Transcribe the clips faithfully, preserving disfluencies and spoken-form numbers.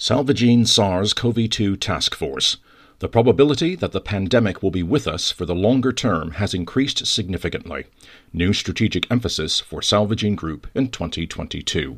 Salvagene SARS-C o V two Task Force. The probability that the pandemic will be with us for the longer term has increased significantly. New strategic emphasis for Salvagene Group in twenty twenty-two.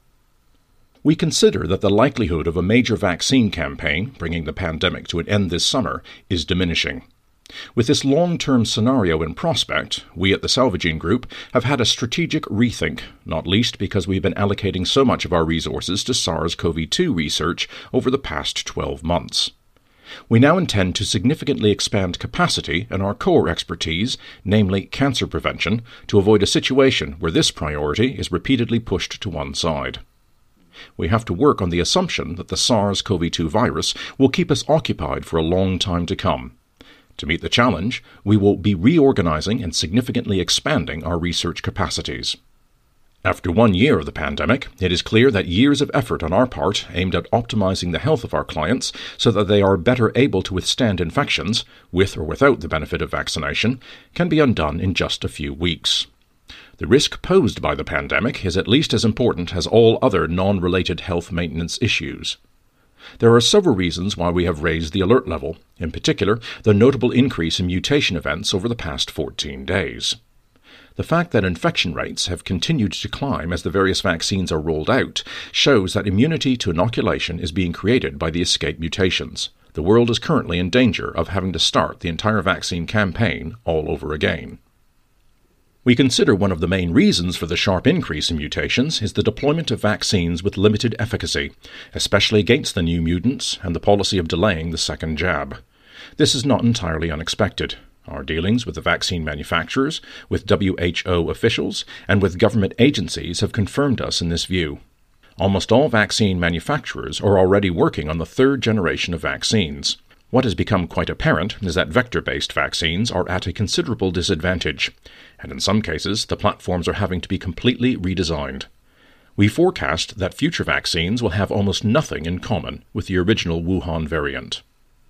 We consider that the likelihood of a major vaccine campaign, bringing the pandemic to an end this summer, is diminishing. With this long-term scenario in prospect, we at the Salvagene Group have had a strategic rethink, not least because we've been allocating so much of our resources to SARS-C o V two research over the past twelve months. We now intend to significantly expand capacity in our core expertise, namely cancer prevention, to avoid a situation where this priority is repeatedly pushed to one side. We have to work on the assumption that the SARS-C o V two virus will keep us occupied for a long time to come. To meet the challenge, we will be reorganizing and significantly expanding our research capacities. After one year of the pandemic, it is clear that years of effort on our part aimed at optimizing the health of our clients so that they are better able to withstand infections, with or without the benefit of vaccination, can be undone in just a few weeks. The risk posed by the pandemic is at least as important as all other non-related health maintenance issues. There are several reasons why we have raised the alert level, in particular the notable increase in mutation events over the past fourteen days. The fact that infection rates have continued to climb as the various vaccines are rolled out shows that immunity to inoculation is being created by the escape mutations. The world is currently in danger of having to start the entire vaccine campaign all over again. We consider one of the main reasons for the sharp increase in mutations is the deployment of vaccines with limited efficacy, especially against the new mutants, and the policy of delaying the second jab. This is not entirely unexpected. Our dealings with the vaccine manufacturers, with W H O officials, and with government agencies have confirmed us in this view. Almost all vaccine manufacturers are already working on the third generation of vaccines. What has become quite apparent is that vector-based vaccines are at a considerable disadvantage, and in some cases the platforms are having to be completely redesigned. We forecast that future vaccines will have almost nothing in common with the original Wuhan variant.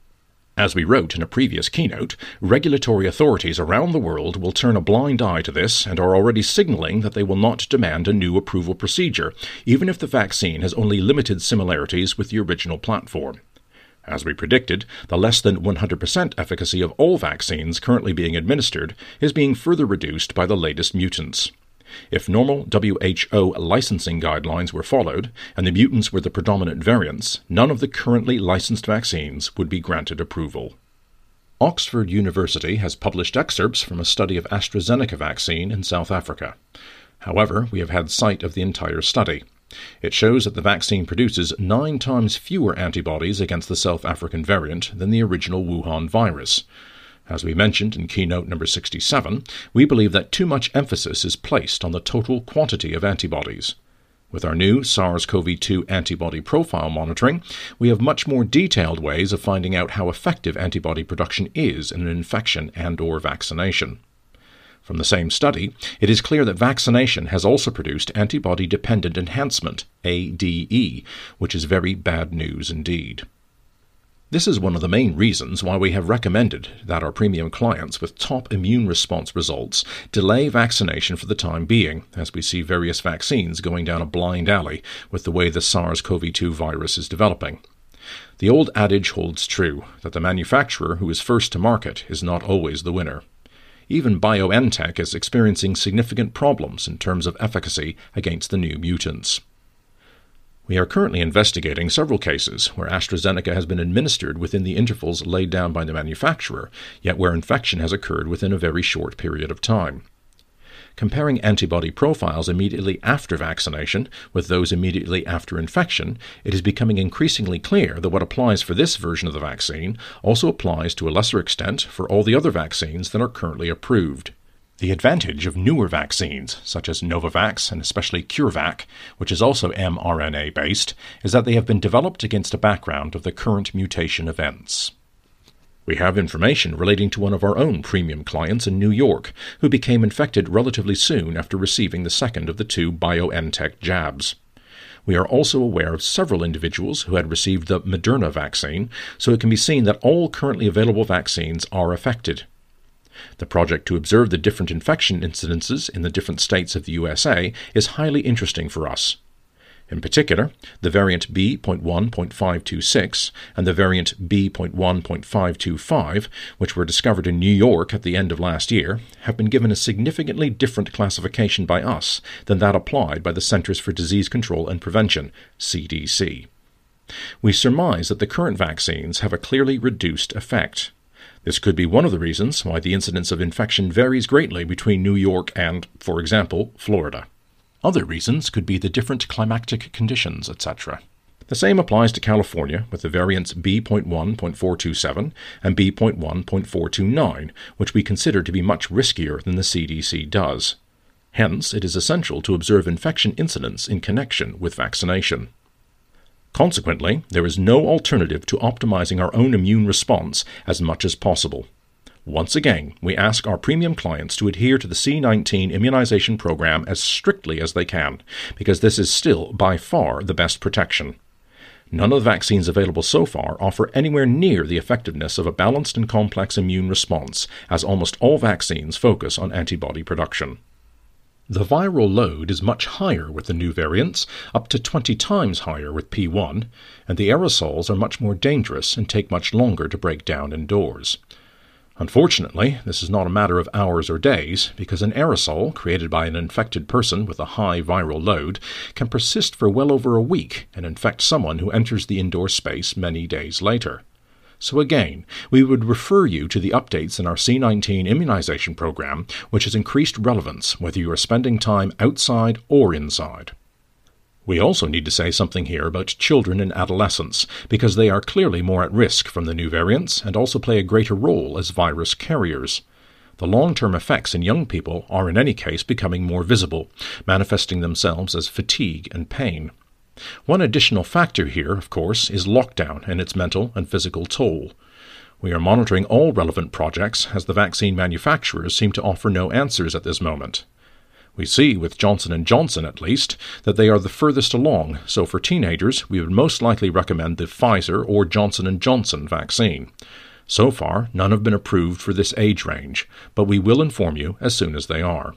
As we wrote in a previous keynote, regulatory authorities around the world will turn a blind eye to this and are already signaling that they will not demand a new approval procedure, even if the vaccine has only limited similarities with the original platform. As we predicted, the less than one hundred percent efficacy of all vaccines currently being administered is being further reduced by the latest mutants. If normal W H O licensing guidelines were followed, and the mutants were the predominant variants, none of the currently licensed vaccines would be granted approval. Oxford University has published excerpts from a study of AstraZeneca vaccine in South Africa. However, we have had sight of the entire study. It shows that the vaccine produces nine times fewer antibodies against the South African variant than the original Wuhan virus. As we mentioned in keynote number sixty-seven, we believe that too much emphasis is placed on the total quantity of antibodies. With our new SARS-C o V two antibody profile monitoring, we have much more detailed ways of finding out how effective antibody production is in an infection and/or vaccination. From the same study, it is clear that vaccination has also produced antibody-dependent enhancement, A D E, which is very bad news indeed. This is one of the main reasons why we have recommended that our premium clients with top immune response results delay vaccination for the time being, as we see various vaccines going down a blind alley with the way the SARS-C o V two virus is developing. The old adage holds true, that the manufacturer who is first to market is not always the winner. Even BioNTech is experiencing significant problems in terms of efficacy against the new mutants. We are currently investigating several cases where AstraZeneca has been administered within the intervals laid down by the manufacturer, yet where infection has occurred within a very short period of time. Comparing antibody profiles immediately after vaccination with those immediately after infection, it is becoming increasingly clear that what applies for this version of the vaccine also applies to a lesser extent for all the other vaccines that are currently approved. The advantage of newer vaccines, such as Novavax and especially CureVac, which is also mRNA-based, is that they have been developed against a background of the current mutation events. We have information relating to one of our own premium clients in New York, who became infected relatively soon after receiving the second of the two BioNTech jabs. We are also aware of several individuals who had received the Moderna vaccine, so it can be seen that all currently available vaccines are affected. The project to observe the different infection incidences in the different states of the U S A is highly interesting for us. In particular, the variant B zero point one point five two six and the variant B zero point one point five two five, which were discovered in New York at the end of last year, have been given a significantly different classification by us than that applied by the Centers for Disease Control and Prevention, C D C. We surmise that the current vaccines have a clearly reduced effect. This could be one of the reasons why the incidence of infection varies greatly between New York and, for example, Florida. Other reasons could be the different climatic conditions, et cetera. The same applies to California with the variants B zero point one point four two seven and B zero point one point four two nine, which we consider to be much riskier than the C D C does. Hence, it is essential to observe infection incidence in connection with vaccination. Consequently, there is no alternative to optimizing our own immune response as much as possible. Once again, we ask our premium clients to adhere to the C nineteen immunization program as strictly as they can, because this is still by far the best protection. None of the vaccines available so far offer anywhere near the effectiveness of a balanced and complex immune response, as almost all vaccines focus on antibody production. The viral load is much higher with the new variants, up to twenty times higher with P one, and the aerosols are much more dangerous and take much longer to break down indoors. Unfortunately, this is not a matter of hours or days, because an aerosol created by an infected person with a high viral load can persist for well over a week and infect someone who enters the indoor space many days later. So again, we would refer you to the updates in our C nineteen immunization program, which has increased relevance whether you are spending time outside or inside. We also need to say something here about children and adolescents, because they are clearly more at risk from the new variants and also play a greater role as virus carriers. The long-term effects in young people are in any case becoming more visible, manifesting themselves as fatigue and pain. One additional factor here, of course, is lockdown and its mental and physical toll. We are monitoring all relevant projects as the vaccine manufacturers seem to offer no answers at this moment. We see, with Johnson and Johnson at least, that they are the furthest along, so for teenagers we would most likely recommend the Pfizer or Johnson and Johnson vaccine. So far, none have been approved for this age range, but we will inform you as soon as they are.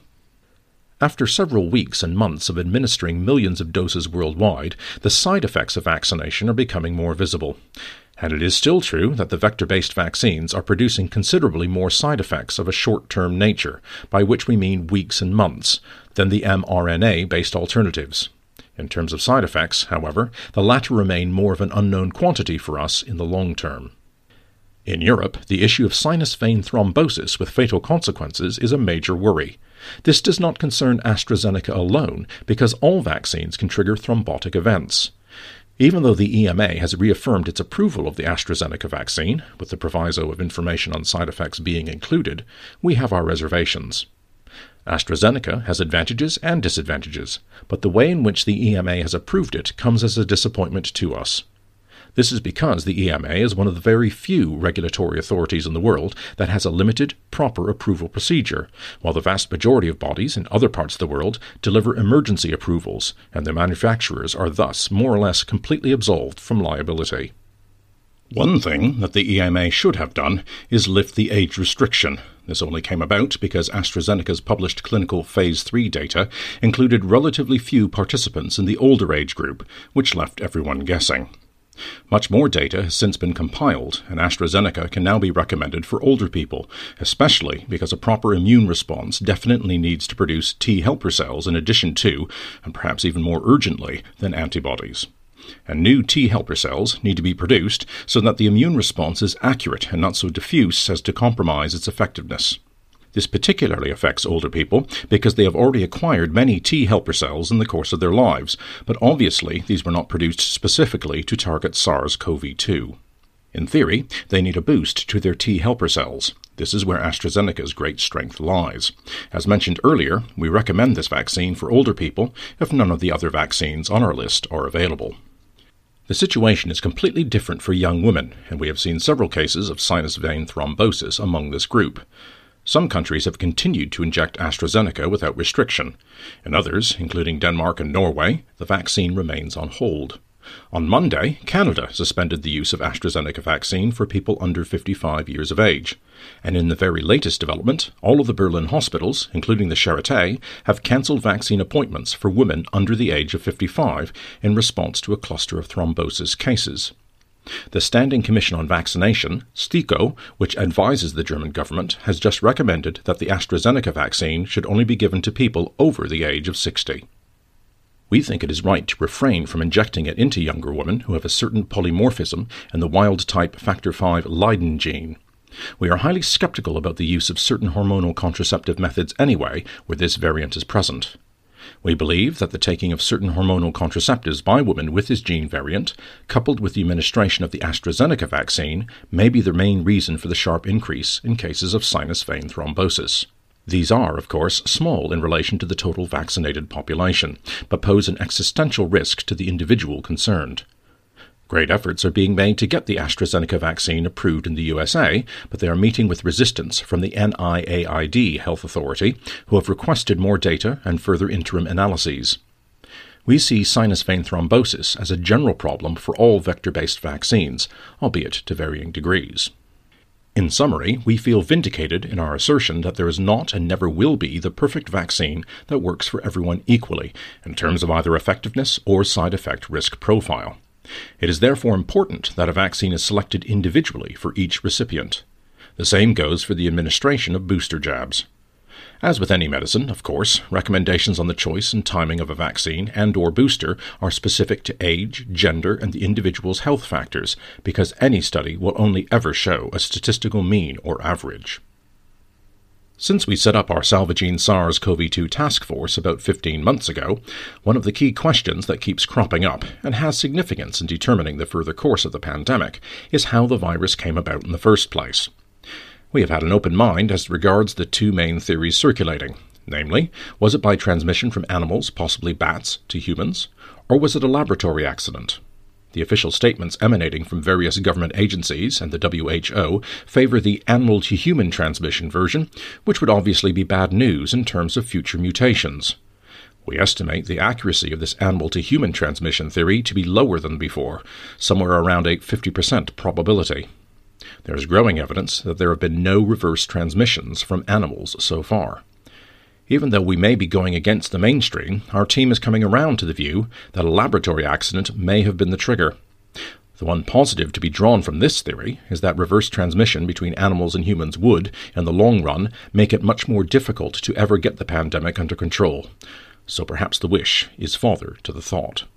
After several weeks and months of administering millions of doses worldwide, the side effects of vaccination are becoming more visible. And it is still true that the vector-based vaccines are producing considerably more side effects of a short-term nature, by which we mean weeks and months, than the mRNA-based alternatives. In terms of side effects, however, the latter remain more of an unknown quantity for us in the long term. In Europe, the issue of sinus vein thrombosis with fatal consequences is a major worry. This does not concern AstraZeneca alone, because all vaccines can trigger thrombotic events. Even though the E M A has reaffirmed its approval of the AstraZeneca vaccine, with the proviso of information on side effects being included, we have our reservations. AstraZeneca has advantages and disadvantages, but the way in which the E M A has approved it comes as a disappointment to us. This is because the E M A is one of the very few regulatory authorities in the world that has a limited, proper approval procedure, while the vast majority of bodies in other parts of the world deliver emergency approvals, and their manufacturers are thus more or less completely absolved from liability. One thing that the E M A should have done is lift the age restriction. This only came about because AstraZeneca's published clinical phase three data included relatively few participants in the older age group, which left everyone guessing. Much more data has since been compiled, and AstraZeneca can now be recommended for older people, especially because a proper immune response definitely needs to produce T helper cells in addition to, and perhaps even more urgently, than antibodies. And new T helper cells need to be produced so that the immune response is accurate and not so diffuse as to compromise its effectiveness. This particularly affects older people because they have already acquired many T helper cells in the course of their lives, but obviously these were not produced specifically to target SARS-C o V two. In theory, they need a boost to their T helper cells. This is where AstraZeneca's great strength lies. As mentioned earlier, we recommend this vaccine for older people if none of the other vaccines on our list are available. The situation is completely different for young women, and we have seen several cases of sinus vein thrombosis among this group. Some countries have continued to inject AstraZeneca without restriction. In others, including Denmark and Norway, the vaccine remains on hold. On Monday, Canada suspended the use of AstraZeneca vaccine for people under fifty-five years of age. And in the very latest development, all of the Berlin hospitals, including the Charité, have cancelled vaccine appointments for women under the age of fifty-five in response to a cluster of thrombosis cases. The Standing Commission on Vaccination, STIKO, which advises the German government, has just recommended that the AstraZeneca vaccine should only be given to people over the age of sixty. We think it is right to refrain from injecting it into younger women who have a certain polymorphism in the wild-type factor five Leiden gene. We are highly skeptical about the use of certain hormonal contraceptive methods anyway, where this variant is present. We believe that the taking of certain hormonal contraceptives by women with this gene variant, coupled with the administration of the AstraZeneca vaccine, may be the main reason for the sharp increase in cases of sinus vein thrombosis. These are, of course, small in relation to the total vaccinated population, but pose an existential risk to the individual concerned. Great efforts are being made to get the AstraZeneca vaccine approved in the U S A, but they are meeting with resistance from the N I A I D Health Authority, who have requested more data and further interim analyses. We see sinus vein thrombosis as a general problem for all vector-based vaccines, albeit to varying degrees. In summary, we feel vindicated in our assertion that there is not and never will be the perfect vaccine that works for everyone equally, in terms of either effectiveness or side effect risk profile. It is therefore important that a vaccine is selected individually for each recipient. The same goes for the administration of booster jabs. As with any medicine, of course, recommendations on the choice and timing of a vaccine and or booster are specific to age, gender, and the individual's health factors, because any study will only ever show a statistical mean or average. Since we set up our Salvagene SARS-C o V two task force about fifteen months ago, one of the key questions that keeps cropping up and has significance in determining the further course of the pandemic is how the virus came about in the first place. We have had an open mind as regards the two main theories circulating, namely, was it by transmission from animals, possibly bats, to humans, or was it a laboratory accident? The official statements emanating from various government agencies and the W H O favor the animal-to-human transmission version, which would obviously be bad news in terms of future mutations. We estimate the accuracy of this animal-to-human transmission theory to be lower than before, somewhere around a fifty percent probability. There is growing evidence that there have been no reverse transmissions from animals so far. Even though we may be going against the mainstream, our team is coming around to the view that a laboratory accident may have been the trigger. The one positive to be drawn from this theory is that reverse transmission between animals and humans would, in the long run, make it much more difficult to ever get the pandemic under control. So perhaps the wish is father to the thought.